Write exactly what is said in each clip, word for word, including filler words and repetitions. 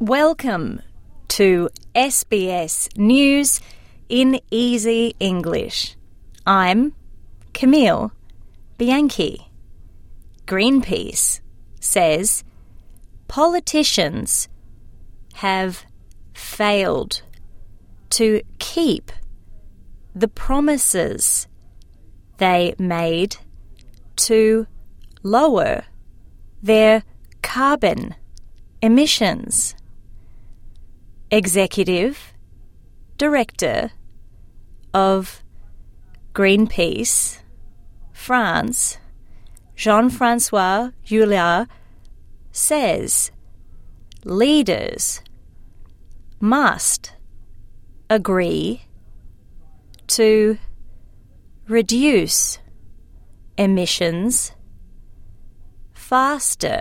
Welcome to S B S News in Easy English. I'm Camille Bianchi. Greenpeace says politicians have failed to keep the promises they made to lower their carbon emissions. Executive Director of Greenpeace France, Jean-François Huillard, says leaders must agree to reduce emissions faster.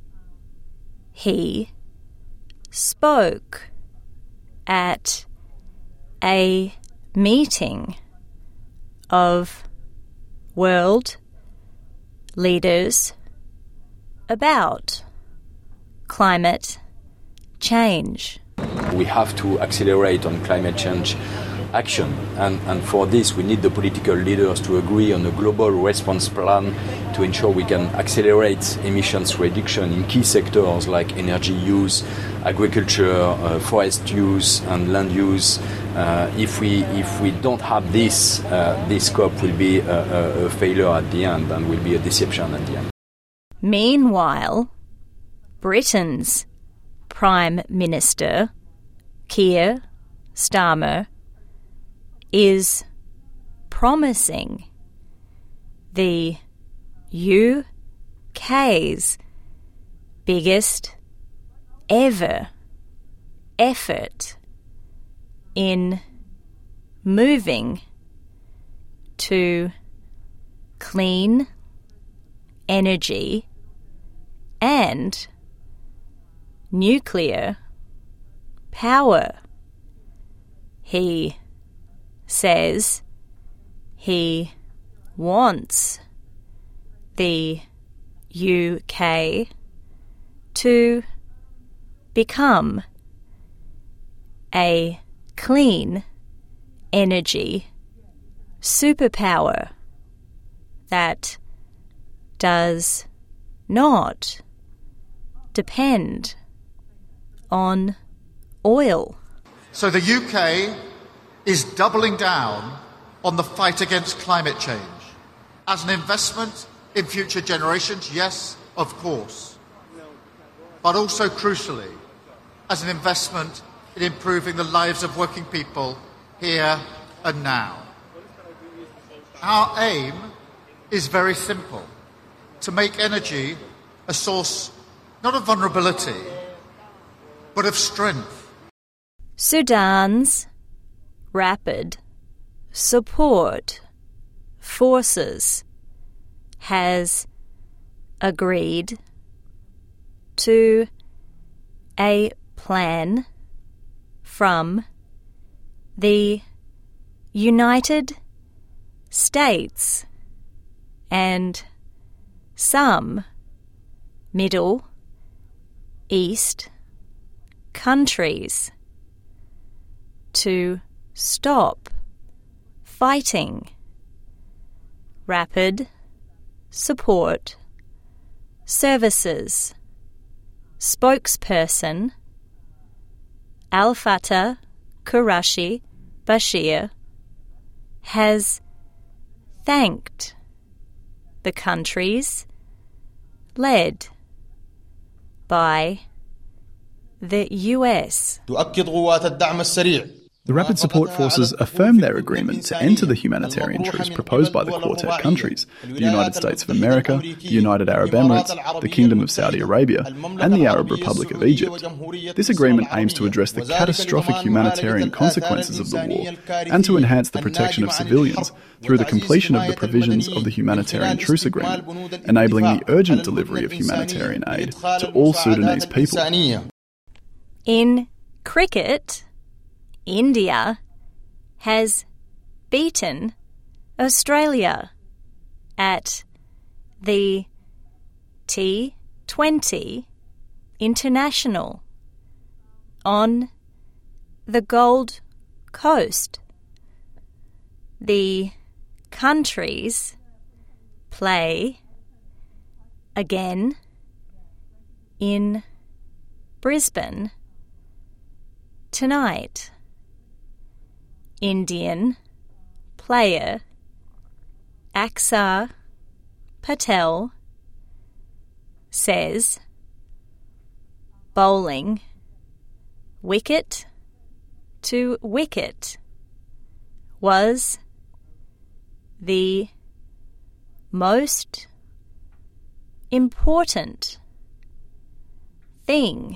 He spoke at a meeting of world leaders about climate change. We have to accelerate on climate change action, and, and for this we need the political leaders to agree on a global response plan to ensure we can accelerate emissions reduction in key sectors like energy use, agriculture, uh, forest use and land use. Uh, if we if we don't have this, uh, this COP will be a, a, a failure at the end and will be a deception at the end. Meanwhile, Britain's Prime Minister, Keir Starmer, is promising the U K's biggest ever effort in moving to clean energy and nuclear power. He says he wants the U K to become a clean energy superpower that does not depend on oil. So the U K is doubling down on the fight against climate change. As an investment in future generations, yes, of course. But also crucially, as an investment in improving the lives of working people here and now. Our aim is very simple: to make energy a source not of vulnerability, but of strength. Sudan's Rapid Support Forces has agreed to a plan from the United States and some Middle East countries to stop fighting. Rapid Support Services spokesperson Al-Fatah Qurashi Bashir has thanked the countries led by the U S. The Rapid Support Forces affirmed their agreement to enter the humanitarian truce proposed by the Quartet countries, the United States of America, the United Arab Emirates, the Kingdom of Saudi Arabia, and the Arab Republic of Egypt. This agreement aims to address the catastrophic humanitarian consequences of the war and to enhance the protection of civilians through the completion of the provisions of the Humanitarian Truce Agreement, enabling the urgent delivery of humanitarian aid to all Sudanese people. In cricket, India has beaten Australia at the T twenty International on the Gold Coast. The countries play again in Brisbane tonight. Indian player Axar Patel says bowling wicket to wicket was the most important thing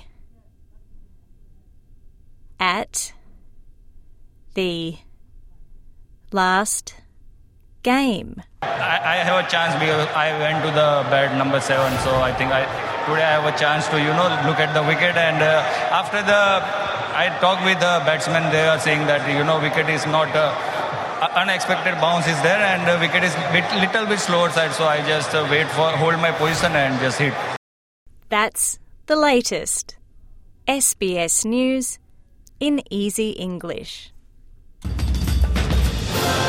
at the last game. I, I have a chance because I went to the bat number seven, so I think I today I have a chance to, you know, look at the wicket. And uh, after the, I talked with the batsmen, they are saying that, you know, wicket is not, uh, unexpected bounce is there, and the wicket is bit, little bit slower side, so I just uh, wait for, hold my position and just hit. That's the latest. S B S News in easy English.